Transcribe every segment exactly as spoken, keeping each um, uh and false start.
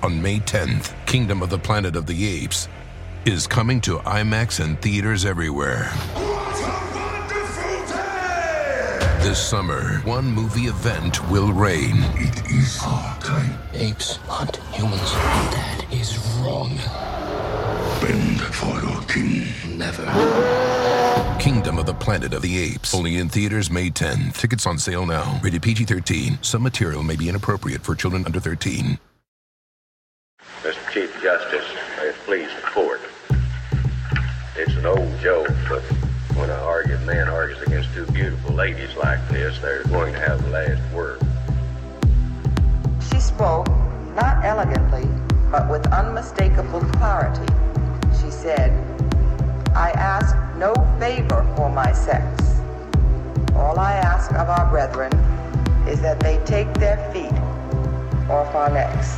on May tenth. Kingdom of the Planet of the Apes is coming to IMAX and theaters everywhere. What a wonderful day! This summer, one movie event will reign. It is our time. Apes hunt humans. That is wrong. Bend for your king. Never. Kingdom of the Planet of the Apes. Only in theaters May tenth. Tickets on sale now. Rated P G thirteen. Some material may be inappropriate for children under thirteen. Mister Chief Justice, may it please the court. It's an old joke, but when an argued man argues against two beautiful ladies like this, they're going to have the last word. She spoke, not elegantly, but with unmistakable clarity. She said, I ask no favor for my sex. All I ask of our brethren is that they take their feet off our necks.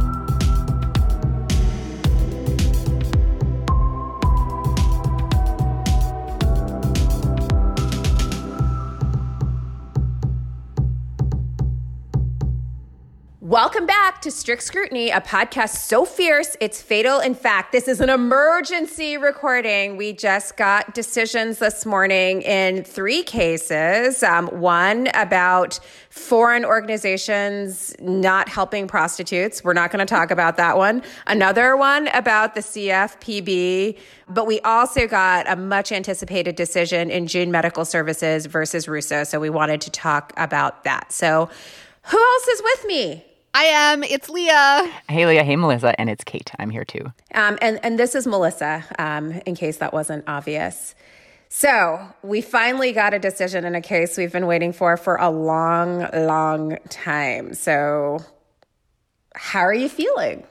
Welcome back to Strict Scrutiny, a podcast so fierce it's fatal. In fact, this is an emergency recording. We just got decisions this morning in three cases. Um, one about foreign organizations not helping prostitutes. We're not going to talk about that one. Another one about the C F P B. But we also got a much anticipated decision in June Medical Services versus Russo. So we wanted to talk about that. So who else is with me? I am. It's Leah. Hey, Leah. Hey, Melissa. And it's Kate. I'm here, too. Um, and, and this is Melissa, um, in case that wasn't obvious. So we finally got a decision in a case we've been waiting for for a long, long time. So how are you feeling?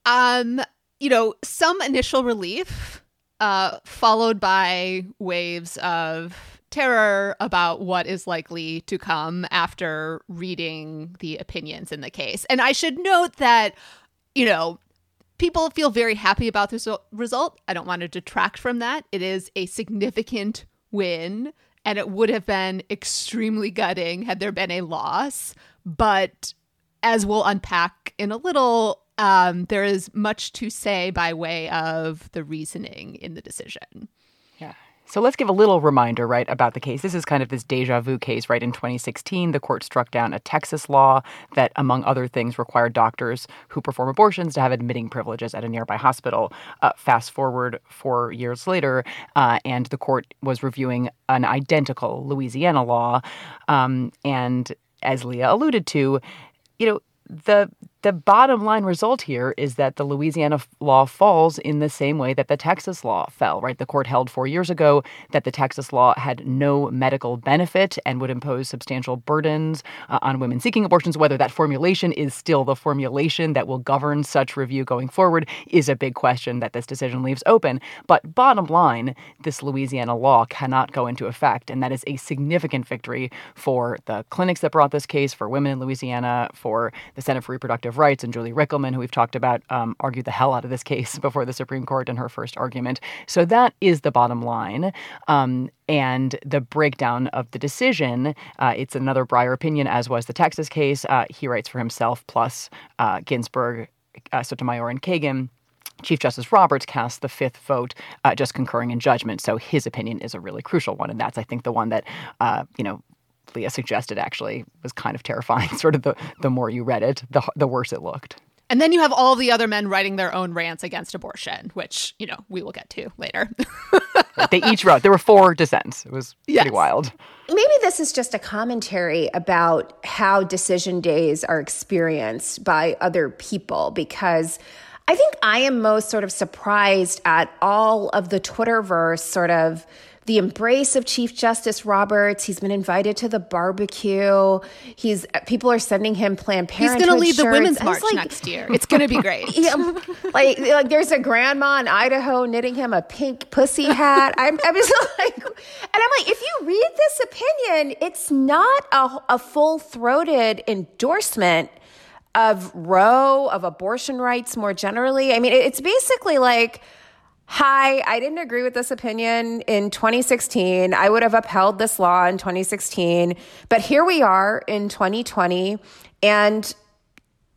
Um, you know, some initial relief, uh, followed by waves of terror about what is likely to come after reading the opinions in the case. And I should note that, you know, people feel very happy about this result. I don't want to detract from that. It is a significant win, and it would have been extremely gutting had there been a loss. But as we'll unpack in a little, um, there is much to say by way of the reasoning in the decision. So let's give a little reminder, right, about the case. This is kind of this deja vu case, right? In twenty sixteen, the court struck down a Texas law that, among other things, required doctors who perform abortions to have admitting privileges at a nearby hospital. Uh, fast forward four years later, uh, and the court was reviewing an identical Louisiana law. Um, and as Leah alluded to, you know, the The bottom line result here is that the Louisiana law falls in the same way that the Texas law fell, right? The court held four years ago that the Texas law had no medical benefit and would impose substantial burdens uh, on women seeking abortions. Whether that formulation is still the formulation that will govern such review going forward is a big question that this decision leaves open. But bottom line, this Louisiana law cannot go into effect, and that is a significant victory for the clinics that brought this case, for women in Louisiana, for the Center for Reproductive Rights, and Julie Rickleman, who we've talked about, um, argued the hell out of this case before the Supreme Court in her first argument. So that is the bottom line. Um, and the breakdown of the decision, uh, it's another Breyer opinion, as was the Texas case. Uh, he writes for himself, plus uh, Ginsburg, uh, Sotomayor, and Kagan. Chief Justice Roberts cast the fifth vote, uh, just concurring in judgment. So his opinion is a really crucial one. And that's, I think, the one that, uh, you know, Leah suggested actually was kind of terrifying. Sort of the, the more you read it, the the worse it looked. And then you have all the other men writing their own rants against abortion, which, you know, we will get to later. They each wrote. There were four dissents. It was yes. pretty wild. Maybe this is just a commentary about how decision days are experienced by other people, because I think I am most sort of surprised at all of the Twitterverse sort of the embrace of Chief Justice Roberts. He's been invited to the barbecue. He's people are sending him Planned Parenthood He's going to lead shirts. the Women's And March like, next year. It's going to be great. Yeah, like, like there's a grandma in Idaho knitting him a pink pussy hat. I'm, I'm just like, and I'm like, if you read this opinion, it's not a, a full-throated endorsement of Roe, of abortion rights more generally. I mean, it's basically like, hi, I didn't agree with this opinion in twenty sixteen. I would have upheld this law in twenty sixteen. But here we are in twenty twenty. And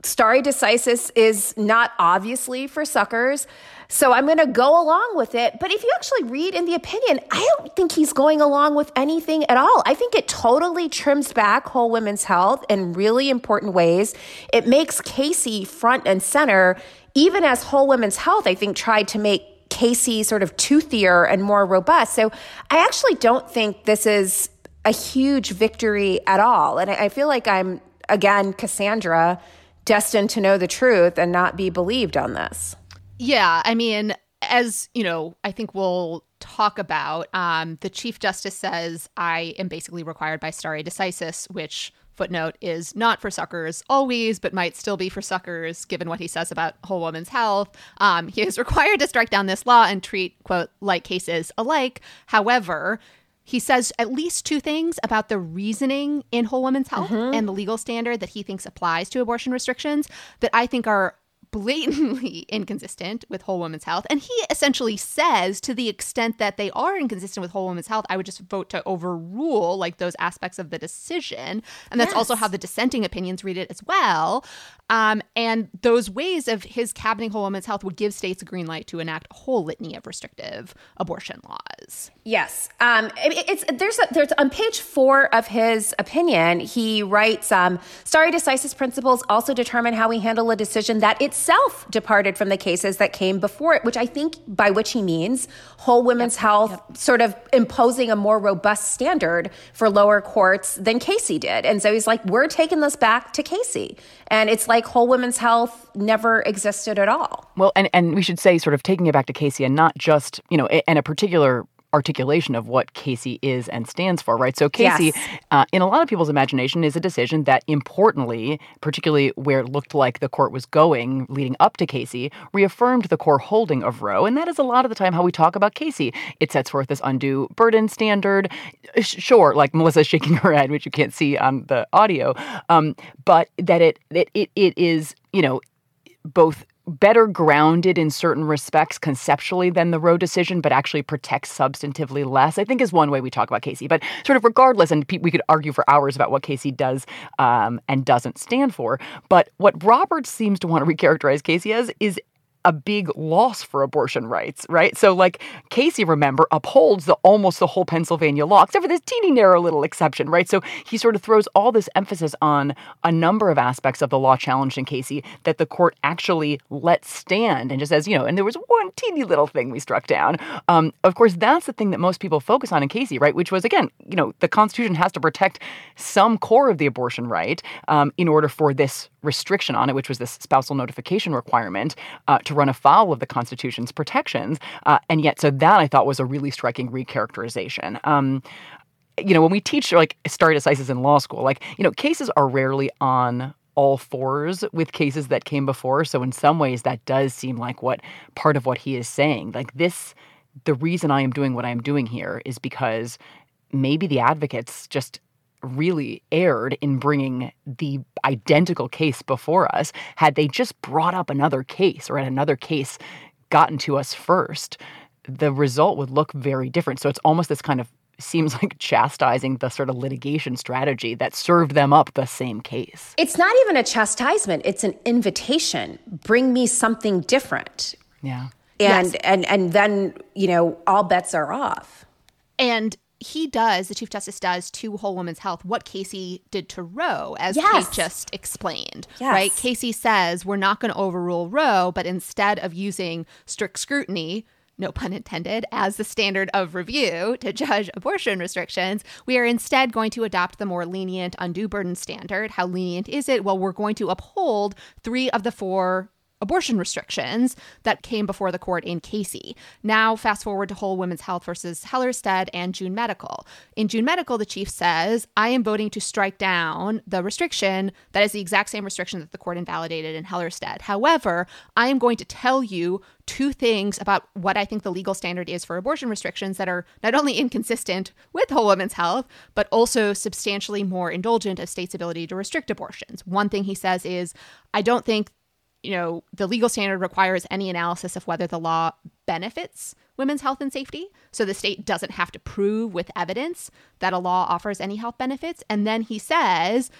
stare decisis is not obviously for suckers, so I'm going to go along with it. But if you actually read in the opinion, I don't think he's going along with anything at all. I think it totally trims back whole women's health in really important ways. It makes Casey front and center, even as whole women's health, I think, tried to make Casey sort of toothier and more robust. So I actually don't think this is a huge victory at all. And I feel like I'm, again, Cassandra, destined to know the truth and not be believed on this. Yeah, I mean, as, you know, I think we'll talk about, um, the Chief Justice says, I am basically required by stare decisis, which, footnote, is not for suckers always, but might still be for suckers, given what he says about whole woman's health. Um, he is required to strike down this law and treat, quote, like cases alike. However, he says at least two things about the reasoning in whole women's health mm-hmm. and the legal standard that he thinks applies to abortion restrictions that I think are blatantly inconsistent with whole women's health. And he essentially says, to the extent that they are inconsistent with whole women's health, I would just vote to overrule like those aspects of the decision. And that's yes. also how the dissenting opinions read it as well. Um, and those ways of his cabining whole women's health would give states a green light to enact a whole litany of restrictive abortion laws. Yes. Um, it, it's there's a, there's on page four of his opinion, he writes, um, stare decisis principles also determine how we handle a decision that itself departed from the cases that came before it, which I think by which he means whole women's yep. health yep. sort of imposing a more robust standard for lower courts than Casey did. And so he's like, we're taking this back to Casey. And it's like whole women's health never existed at all. Well, and, and we should say sort of taking it back to Casey and not just, you know, and a particular articulation of what Casey is and stands for, right? So Casey, yes. uh, in a lot of people's imagination, is a decision that importantly, particularly where it looked like the court was going leading up to Casey, reaffirmed the core holding of Roe. And that is a lot of the time how we talk about Casey. It sets forth this undue burden standard. Sure, like Melissa's shaking her head, which you can't see on the audio, um, but that it, it it it is, you know, both better grounded in certain respects conceptually than the Roe decision, but actually protects substantively less, I think is one way we talk about Casey. But sort of regardless, and we could argue for hours about what Casey does um, and doesn't stand for, but what Roberts seems to want to recharacterize Casey as is a big loss for abortion rights, right? So like Casey, remember, upholds the almost the whole Pennsylvania law, except for this teeny narrow little exception, right? So he sort of throws all this emphasis on a number of aspects of the law challenged in Casey that the court actually let stand and just says, you know, and there was one teeny little thing we struck down. Um, of course, that's the thing that most people focus on in Casey, right? Which was, again, you know, the Constitution has to protect some core of the abortion right um, in order for this restriction on it, which was this spousal notification requirement, uh, to run afoul of the Constitution's protections. Uh, and yet, so that I thought was a really striking recharacterization. Um, you know, when we teach like stare decisis in law school, like, you know, cases are rarely on all fours with cases that came before. So in some ways, that does seem like what part of what he is saying. Like this, the reason I am doing what I am doing here is because maybe the advocates just really erred in bringing the identical case before us. Had they just brought up another case or had another case gotten to us first, the result would look very different. So it's almost this kind of seems like chastising the sort of litigation strategy that served them up the same case. It's not even a chastisement. It's an invitation. Bring me something different. Yeah. And yes. and and then, you know, all bets are off. And he does, the Chief Justice does to whole women's health what Casey did to Roe, as yes. Kate just explained, yes. right? Casey says we're not going to overrule Roe, but instead of using strict scrutiny, no pun intended, as the standard of review to judge abortion restrictions, we are instead going to adopt the more lenient undue burden standard. How lenient is it? Well, we're going to uphold three of the four abortion restrictions that came before the court in Casey. Now, fast forward to Whole Women's Health versus Hellerstedt and June Medical. In June Medical, the chief says, I am voting to strike down the restriction that is the exact same restriction that the court invalidated in Hellerstedt. However, I am going to tell you two things about what I think the legal standard is for abortion restrictions that are not only inconsistent with Whole Women's Health, but also substantially more indulgent of states' ability to restrict abortions. One thing he says is, I don't think you know, the legal standard requires any analysis of whether the law benefits women's health and safety. So the state doesn't have to prove with evidence that a law offers any health benefits. And then he says,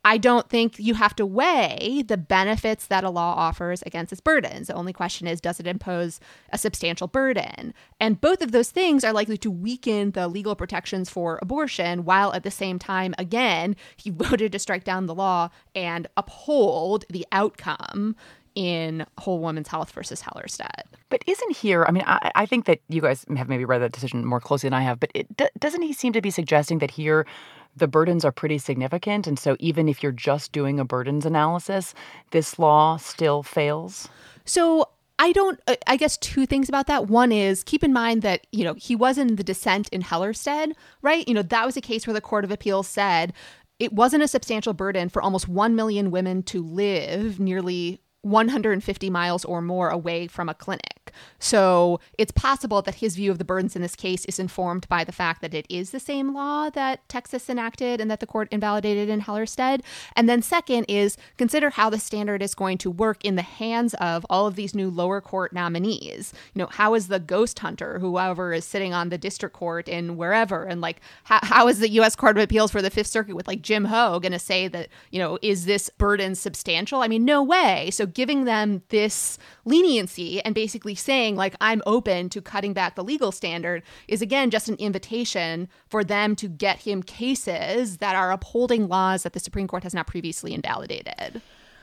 I don't think you have to weigh the benefits that a law offers against its burdens. The only question is, does it impose a substantial burden? And both of those things are likely to weaken the legal protections for abortion, while at the same time, again, he voted to strike down the law and uphold the outcome in Whole Woman's Health versus Hellerstedt. But isn't here, I mean, I, I think that you guys have maybe read that decision more closely than I have, but it, d- doesn't he seem to be suggesting that here the burdens are pretty significant? And so even if you're just doing a burdens analysis, this law still fails? So I don't, I guess two things about that. One is, keep in mind that, you know, he was in the dissent in Hellerstedt, right? You know, that was a case where the Court of Appeals said it wasn't a substantial burden for almost one million women to live nearly one hundred fifty miles or more away from a clinic. So it's possible that his view of the burdens in this case is informed by the fact that it is the same law that Texas enacted and that the court invalidated in Hellerstedt. And then second is, consider how the standard is going to work in the hands of all of these new lower court nominees. You know, how is the ghost hunter, whoever is sitting on the district court in wherever, and like, how, how is the U S Court of Appeals for the Fifth Circuit with like Jim Ho going to say that, you know, is this burden substantial? I mean, no way. So giving them this leniency and basically saying, like, I'm open to cutting back the legal standard is, again, just an invitation for them to get him cases that are upholding laws that the Supreme Court has not previously invalidated.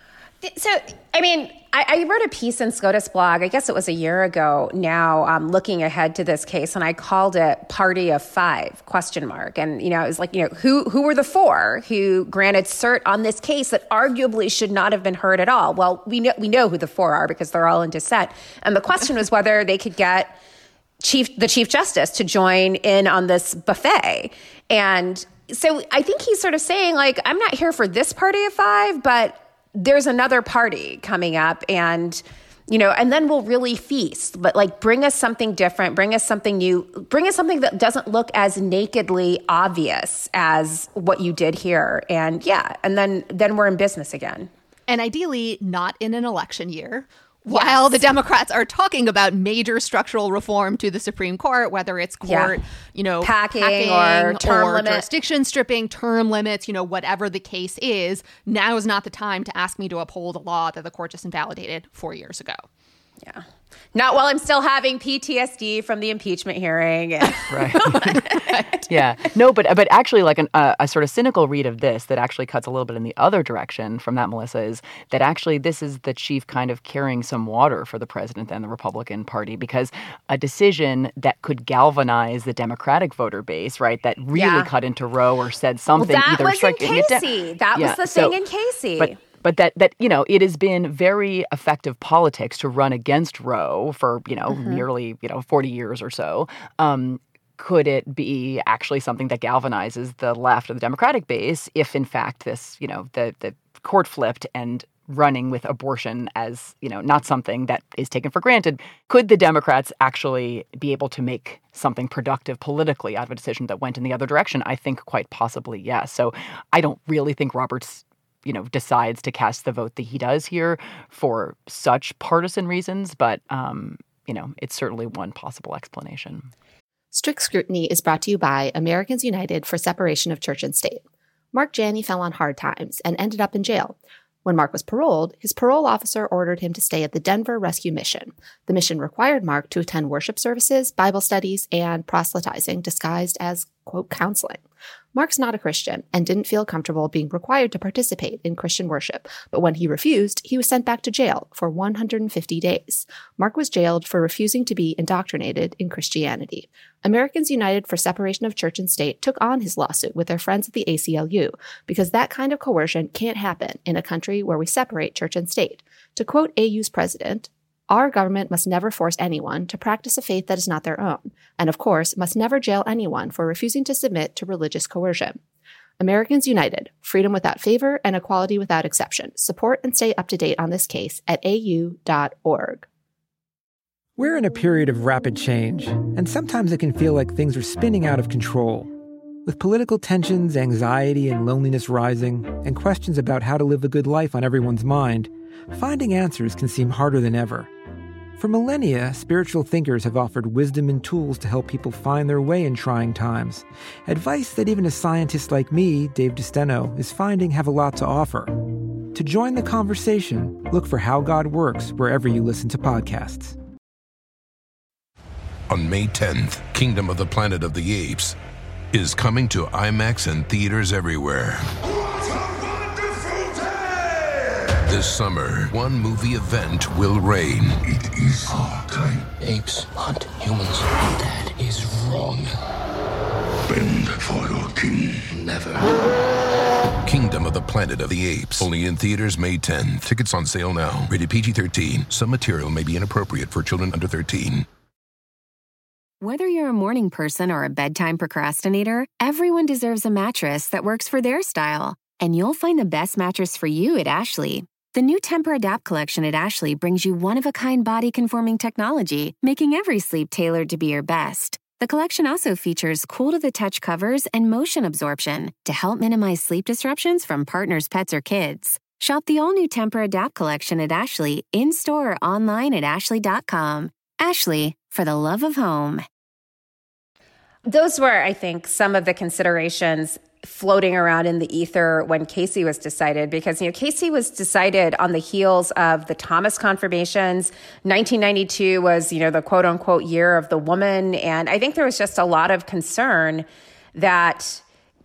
So, I mean, I, I wrote a piece in SCOTUS blog, I guess it was a year ago now, um, looking ahead to this case, and I called it Party of Five, question mark. And, you know, it was like, you know, who who were the four who granted cert on this case that arguably should not have been heard at all? Well, we know, we know who the four are because they're all in dissent. And the question was whether they could get Chief the Chief Justice to join in on this buffet. And so I think he's sort of saying, like, I'm not here for this Party of Five, but there's another party coming up, and, you know, and then we'll really feast. But like, bring us something different, bring us something new, bring us something that doesn't look as nakedly obvious as what you did here. And yeah, and then then we're in business again. And ideally not in an election year. While yes. the Democrats are talking about major structural reform to the Supreme Court, whether it's court, yeah. you know, packing, packing or term or limit. jurisdiction stripping, term limits, you know, whatever the case is, now is not the time to ask me to uphold a law that the court just invalidated four years ago. Yeah. Not while I'm still having P T S D from the impeachment hearing. Right. right. Yeah. No, but but actually, like an, uh, a sort of cynical read of this that actually cuts a little bit in the other direction from that, Melissa, is that actually this is the chief kind of carrying some water for the president and the Republican Party, because a decision that could galvanize the Democratic voter base, right, that really yeah. cut into Roe or said something well, that either was striking in Casey. It, that yeah, was the so, thing in Casey. But, But that, that, you know, it has been very effective politics to run against Roe for, you know, mm-hmm. nearly, you know, forty years or so. Um, could it be actually something that galvanizes the left of the Democratic base if, in fact, this, you know, the, the court flipped and running with abortion as, you know, not something that is taken for granted? Could the Democrats actually be able to make something productive politically out of a decision that went in the other direction? I think quite possibly, yes. So I don't really think Roberts you know, decides to cast the vote that he does here for such partisan reasons. But, um, you know, it's certainly one possible explanation. Strict Scrutiny is brought to you by Americans United for Separation of Church and State. Mark Janney fell on hard times and ended up in jail. When Mark was paroled, his parole officer ordered him to stay at the Denver Rescue Mission. The mission required Mark to attend worship services, Bible studies, and proselytizing disguised as, quote, counseling. Mark's not a Christian and didn't feel comfortable being required to participate in Christian worship, but when he refused, he was sent back to jail for one hundred fifty days. Mark was jailed for refusing to be indoctrinated in Christianity. Americans United for Separation of Church and State took on his lawsuit with their friends at the A C L U because that kind of coercion can't happen in a country where we separate church and state. To quote A U's president, "Our government must never force anyone to practice a faith that is not their own, and of course must never jail anyone for refusing to submit to religious coercion." Americans United, freedom without favor and equality without exception. Support and stay up to date on this case at A U dot org. We're in a period of rapid change, and sometimes it can feel like things are spinning out of control. With political tensions, anxiety, and loneliness rising, and questions about how to live a good life on everyone's mind, finding answers can seem harder than ever. For millennia, spiritual thinkers have offered wisdom and tools to help people find their way in trying times. Advice that even a scientist like me, Dave DeSteno, is finding have a lot to offer. To join the conversation, look for How God Works wherever you listen to podcasts. On May tenth, Kingdom of the Planet of the Apes is coming to IMAX and theaters everywhere. This summer, one movie event will reign. It is our time. Apes hunt humans. That is wrong. Bend for your king. Never. Kingdom of the Planet of the Apes. Only in theaters May tenth. Tickets on sale now. Rated P G thirteen. Some material may be inappropriate for children under thirteen. Whether you're a morning person or a bedtime procrastinator, everyone deserves a mattress that works for their style. And you'll find the best mattress for you at Ashley. The new Tempur-Adapt collection at Ashley brings you one-of-a-kind body-conforming technology, making every sleep tailored to be your best. The collection also features cool-to-the-touch covers and motion absorption to help minimize sleep disruptions from partners, pets, or kids. Shop the all-new Tempur-Adapt collection at Ashley, in-store or online at ashley dot com. Ashley, for the love of home. Those were, I think, some of the considerations floating around in the ether when Casey was decided, because, you know, Casey was decided on the heels of the Thomas confirmations. nineteen ninety-two was, you know, the quote unquote year of the woman. And I think there was just a lot of concern that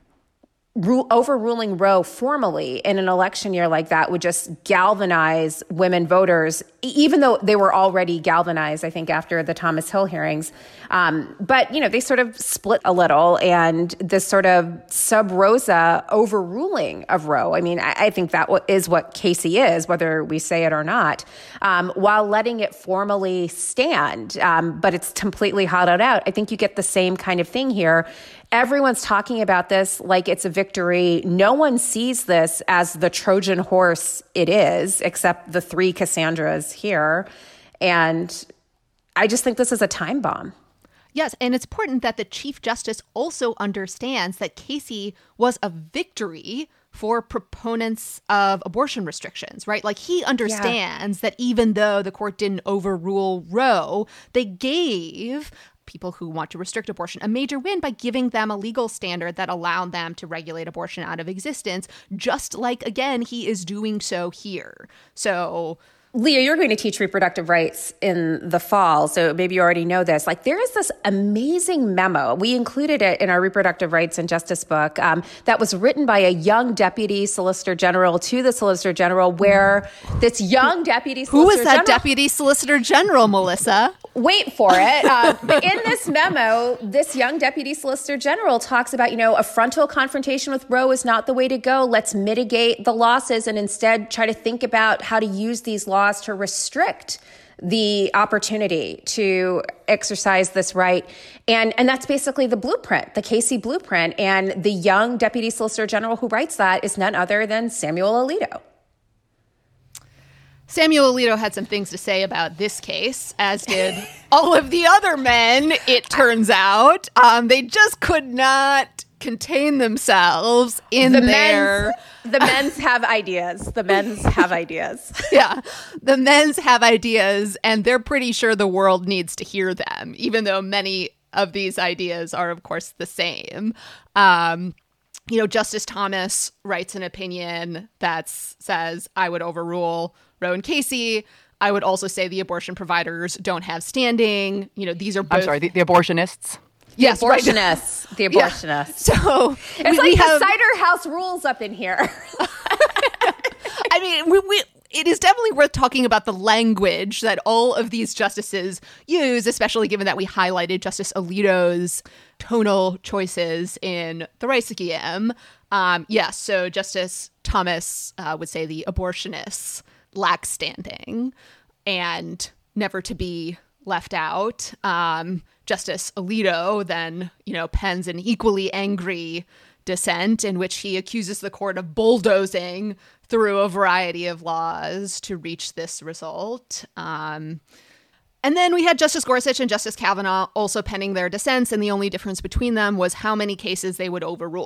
Ru- overruling Roe formally in an election year like that would just galvanize women voters, even though they were already galvanized, I think, after the Thomas Hill hearings. Um, but, you know, they sort of split a little, and this sort of sub rosa overruling of Roe, I mean, I, I think that w- is what Casey is, whether we say it or not, um, while letting it formally stand. Um, but it's completely hollowed out. I think you get the same kind of thing here. Everyone's talking about this like it's a victory. No one sees this as the Trojan horse it is, except the three Cassandras here. And I just think this is a time bomb. Yes, and it's important that the Chief Justice also understands that Casey was a victory for proponents of abortion restrictions, right? Like, he understands yeah. that even though the court didn't overrule Roe, they gave people who want to restrict abortion a major win by giving them a legal standard that allowed them to regulate abortion out of existence, just like, again, he is doing so here. So Leah, you're going to teach reproductive rights in the fall, so maybe you already know this. Like, there is this amazing memo. We included it in our reproductive rights and justice book um, that was written by a young deputy solicitor general to the solicitor general, where this young deputy solicitor Who is that general, deputy solicitor general, Melissa? Wait for it. Uh, but in this memo, this young deputy solicitor general talks about, you know, a frontal confrontation with Roe is not the way to go. Let's mitigate the losses and instead try to think about how to use these laws to restrict the opportunity to exercise this right. And, and that's basically the blueprint, the Casey blueprint. And the young deputy solicitor general who writes that is none other than Samuel Alito. Samuel Alito had some things to say about this case, as did all of the other men, it turns out. Um, they just could not contain themselves in the their... Men's, the men's have ideas. The men's have ideas. Yeah. The men's have ideas, and they're pretty sure the world needs to hear them, even though many of these ideas are, of course, the same. Um, you know, Justice Thomas writes an opinion that says, I would overrule Roe and Casey. I would also say the abortion providers don't have standing. You know, these are both... I'm sorry, the, the abortionists? Yes, the abortionists. Right. The abortionists. Yeah. So it's we, like we the have... Cider House rules up in here. I mean, we, we it is definitely worth talking about the language that all of these justices use, especially given that we highlighted Justice Alito's tonal choices in the Reissekiem. Um, yes, yeah, so Justice Thomas uh, would say the abortionists lack standing and never to be left out. Um, Justice Alito then, you know, pens an equally angry dissent in which he accuses the court of bulldozing through a variety of laws to reach this result. Um, and then we had Justice Gorsuch and Justice Kavanaugh also penning their dissents, and the only difference between them was how many cases they would overrule.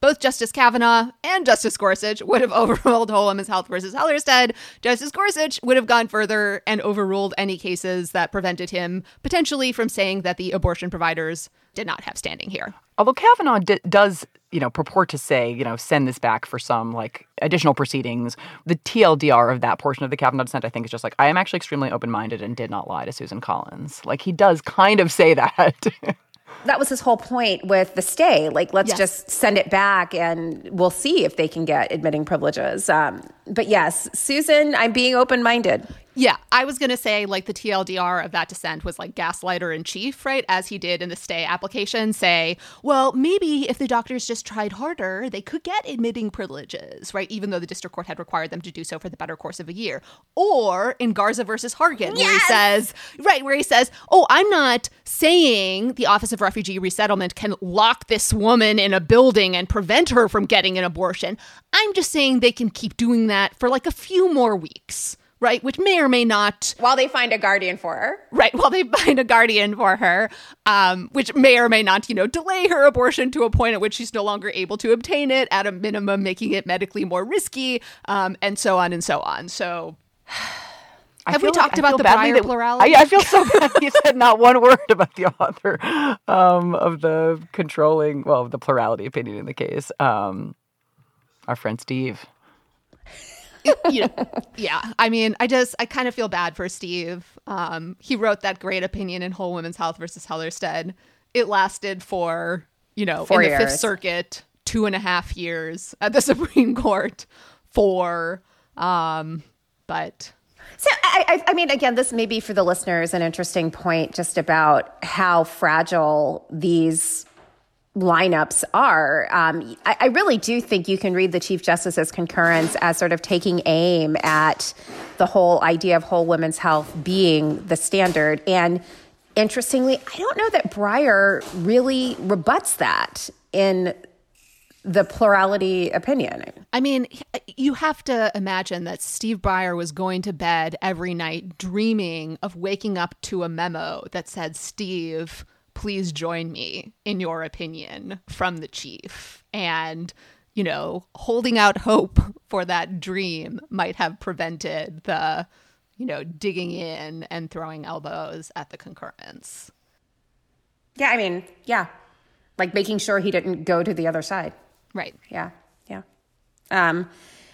both Justice Kavanaugh and Justice Gorsuch would have overruled Whole Women's Health versus Hellerstedt. Justice Gorsuch would have gone further and overruled any cases that prevented him potentially from saying that the abortion providers did not have standing here. Although Kavanaugh d- does, you know, purport to say, you know, send this back for some, like, additional proceedings, the T L D R of that portion of the Kavanaugh dissent, I think, is just like, I am actually extremely open-minded and did not lie to Susan Collins. Like, he does kind of say that. That was his whole point with the stay. Like, let's yes. just send it back and we'll see if they can get admitting privileges. Um, but yes, Susan, I'm being open-minded. Yeah, I was going to say, like, the T L D R of that dissent was like gaslighter in chief, right? As he did in the stay application, say, well, maybe if the doctors just tried harder, they could get admitting privileges, right? Even though the district court had required them to do so for the better course of a year. Or in Garza versus Hargan, yes! where he says, right, where he says, oh, I'm not saying the Office of Refugee Resettlement can lock this woman in a building and prevent her from getting an abortion. I'm just saying they can keep doing that for like a few more weeks. Right, which may or may not... While they find a guardian for her. Right, while they find a guardian for her, um, which may or may not, you know, delay her abortion to a point at which she's no longer able to obtain it, at a minimum making it medically more risky, um, and so on and so on. So... Have we talked like, about the Breyer that, plurality? I, I feel so bad you said not one word about the author um, of the controlling, well, the plurality opinion in the case, um, our friend Steve. you know, yeah, I mean, I just, I kind of feel bad for Steve. Um, he wrote that great opinion in Whole Women's Health versus Hellerstedt. It lasted for, you know, Four in the years. Fifth Circuit, two and a half years at the Supreme Court. Four, um, but... So, I, I, I mean, again, this may be for the listeners an interesting point just about how fragile these lineups are. Um, I, I really do think you can read the Chief Justice's concurrence as sort of taking aim at the whole idea of whole women's health being the standard. And interestingly, I don't know that Breyer really rebuts that in the plurality opinion. I mean, you have to imagine that Steve Breyer was going to bed every night dreaming of waking up to a memo that said, Steve, please join me in your opinion from the chief. And, you know, holding out hope for that dream might have prevented the, you know, digging in and throwing elbows at the concurrence. Yeah, I mean, yeah. Like making sure he didn't go to the other side. Right. Yeah, yeah. Um,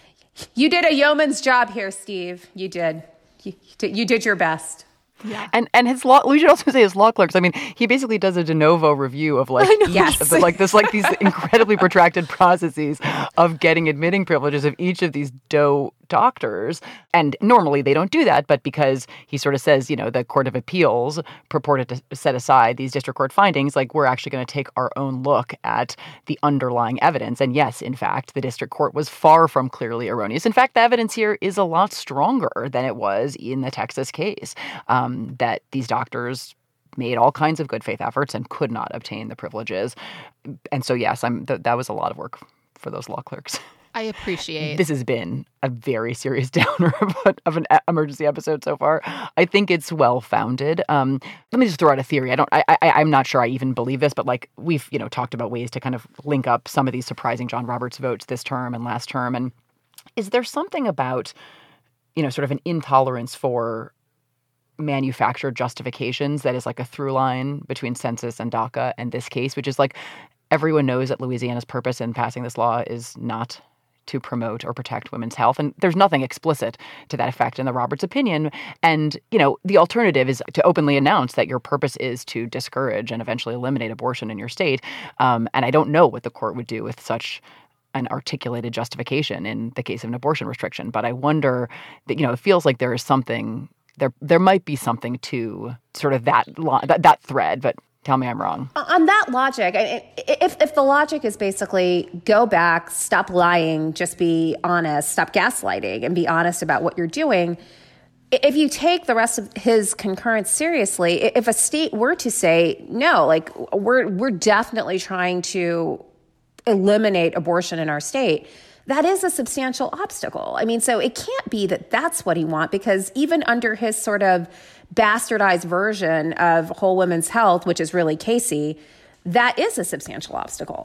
you did a yeoman's job here, Steve. You did. You, you did your best. Yeah. And and his law, we should also say his law clerks. I mean, he basically does a de novo review of like, yes. of the, like this, like these incredibly protracted processes of getting admitting privileges of each of these doe doctors. And normally they don't do that, but because he sort of says, you know, the Court of Appeals purported to set aside these district court findings, like we're actually going to take our own look at the underlying evidence. And yes, in fact, the district court was far from clearly erroneous. In fact, the evidence here is a lot stronger than it was in the Texas case, um, that these doctors made all kinds of good faith efforts and could not obtain the privileges. And so, yes, I'm th- that was a lot of work for those law clerks. I appreciate. This has been a very serious downer of, of an emergency episode so far. I think it's well-founded. Um, let me just throw out a theory. I don't. I, I. I'm not sure I even believe this, but like we've you know talked about ways to kind of link up some of these surprising John Roberts votes this term and last term. And is there something about you know sort of an intolerance for manufactured justifications that is like a through line between census and DACA and this case, which is like everyone knows that Louisiana's purpose in passing this law is not to promote or protect women's health. And there's nothing explicit to that effect in the Roberts opinion. And, you know, the alternative is to openly announce that your purpose is to discourage and eventually eliminate abortion in your state. Um, and I don't know what the court would do with such an articulated justification in the case of an abortion restriction. But I wonder that, you know, it feels like there is something, there there might be something to sort of that that, that thread, but tell me I'm wrong. On that logic, if if the logic is basically go back, stop lying, just be honest, stop gaslighting, and be honest about what you're doing, if you take the rest of his concurrence seriously, if a state were to say, no, like we're we're definitely trying to eliminate abortion in our state, that is a substantial obstacle. I mean, so it can't be that that's what he wants, because even under his sort of bastardized version of whole women's health, which is really Casey, that is a substantial obstacle.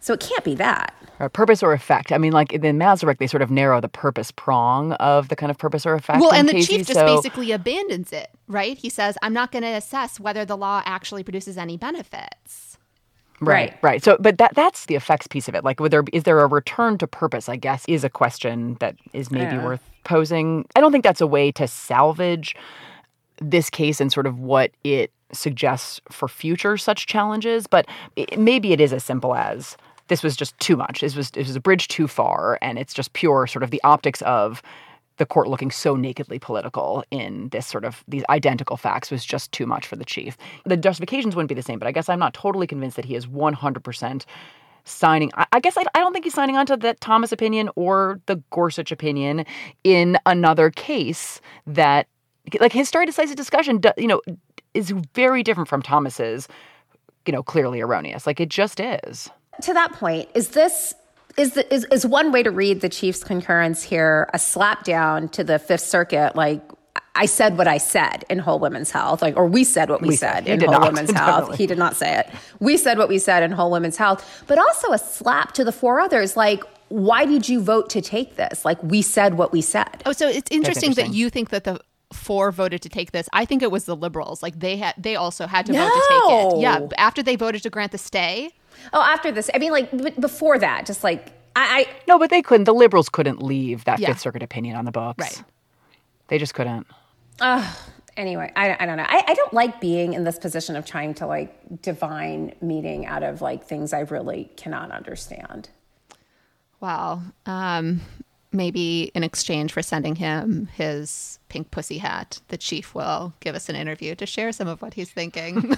So it can't be that. Or purpose or effect. I mean, like in Mazurek, they sort of narrow the purpose prong of the kind of purpose or effect. Well, and the Casey, chief just so... basically abandons it, right? He says, I'm not going to assess whether the law actually produces any benefits. Right, right, right. So, but that that's the effects piece of it. Like, would there, is there a return to purpose, I guess, is a question that is maybe Yeah. worth posing. I don't think that's a way to salvage this case and sort of what it suggests for future such challenges, but it, maybe it is as simple as this was just too much. This was, this was a bridge too far, and it's just pure sort of the optics of the court looking so nakedly political in this sort of these identical facts was just too much for the chief. The justifications wouldn't be the same, but I guess I'm not totally convinced that he is one hundred percent signing. I, I guess I, I don't think he's signing on to the Thomas opinion or the Gorsuch opinion in another case that, like, his stare decisis discussion, you know, is very different from Thomas's, you know, clearly erroneous. Like, it just is. To that point, is this is the, is is one way to read the chief's concurrence here a slap down to the Fifth Circuit? Like, I said what I said in Whole Women's Health, like, or we said what we, we said, said in Whole not. Women's Health. He did not say it. We said what we said in Whole Women's Health, but also a slap to the four others. Like, why did you vote to take this? Like, we said what we said. Oh, so it's interesting, interesting. that you think that the four voted to take this. I think it was the liberals. Like, they had, they also had to no. vote to take it. Yeah, after they voted to grant the stay. Oh, after this. I mean, like, b- before that, just like, I, I... No, but they couldn't. The liberals couldn't leave that Yeah. Fifth Circuit opinion on the books. Right. They just couldn't. Uh, anyway, I, I don't know. I, I don't like being in this position of trying to, like, divine meaning out of, like, things I really cannot understand. Wow. Um, maybe in exchange for sending him his pink pussy hat, the chief will give us an interview to share some of what he's thinking.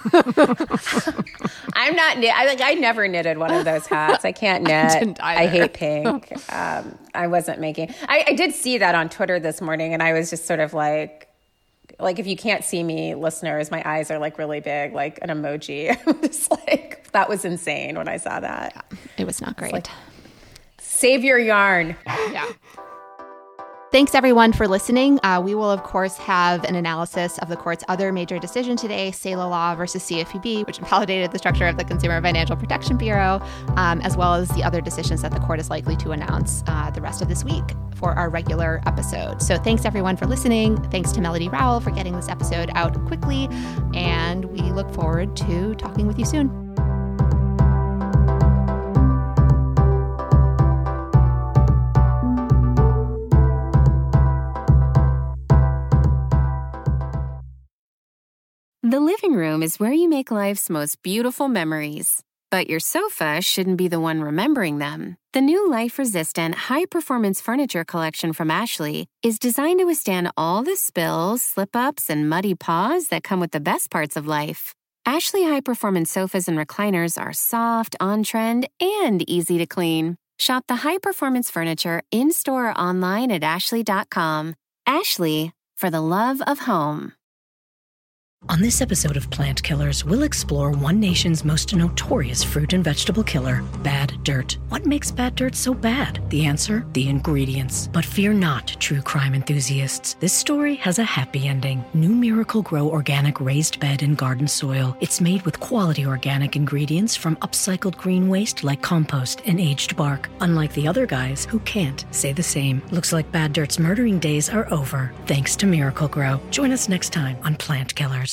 I'm not knit. I like. I never knitted one of those hats. I can't knit. I didn't either. I hate pink. Um, I wasn't making. I, I did see that on Twitter this morning, and I was just sort of like, like if you can't see me, listeners, my eyes are like really big, like an emoji. I'm just like, that was insane when I saw that. Yeah, it was not great. Like, save your yarn. Yeah. Thanks, everyone, for listening. Uh, we will, of course, have an analysis of the court's other major decision today, Saylor Law versus C F P B, which invalidated the structure of the Consumer Financial Protection Bureau, um, as well as the other decisions that the court is likely to announce uh, the rest of this week for our regular episode. So thanks, everyone, for listening. Thanks to Melody Rowell for getting this episode out quickly. And we look forward to talking with you soon. The living room is where you make life's most beautiful memories. But your sofa shouldn't be the one remembering them. The new life-resistant, high-performance furniture collection from Ashley is designed to withstand all the spills, slip-ups, and muddy paws that come with the best parts of life. Ashley high-performance sofas and recliners are soft, on-trend, and easy to clean. Shop the high-performance furniture in-store or online at ashley dot com. Ashley, for the love of home. On this episode of Plant Killers, we'll explore one nation's most notorious fruit and vegetable killer, bad dirt. What makes bad dirt so bad? The answer? The ingredients. But fear not, true crime enthusiasts. This story has a happy ending. New Miracle-Gro Organic Raised Bed and Garden Soil. It's made with quality organic ingredients from upcycled green waste like compost and aged bark. Unlike the other guys who can't say the same. Looks like bad dirt's murdering days are over, thanks to Miracle-Gro. Join us next time on Plant Killers.